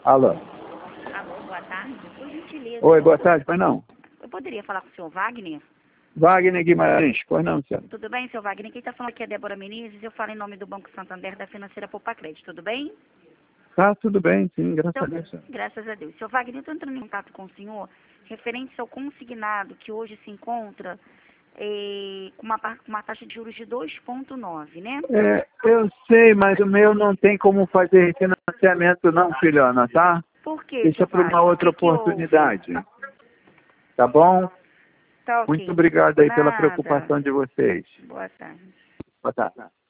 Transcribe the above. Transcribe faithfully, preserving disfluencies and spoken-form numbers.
Alô. Alô, boa tarde. Por gentileza. Oi, boa tarde, pois não? Eu poderia falar com o senhor Wagner? Wagner Guimarães, pois não, senhor? Tudo bem, senhor Wagner? Quem está falando aqui é Débora Menezes. Eu falo em nome do Banco Santander da Financeira Poupa Crédito. Tudo bem? Tá, tudo bem, sim, graças Então, a Deus, senhor. graças a Deus. Senhor Wagner, eu estou entrando em contato com o senhor referente ao consignado que hoje se encontra eh, com uma, par- uma taxa de juros de dois vírgula nove, né? É, eu sei, mas o meu não tem como fazer financiamento não, filhona, tá? Por quê, Deixa senhor para Wagner? uma O outra que que houve? oportunidade. Tá bom? Tá Muito ok. obrigado aí pela Nada. preocupação de vocês. Boa tarde. Boa tarde.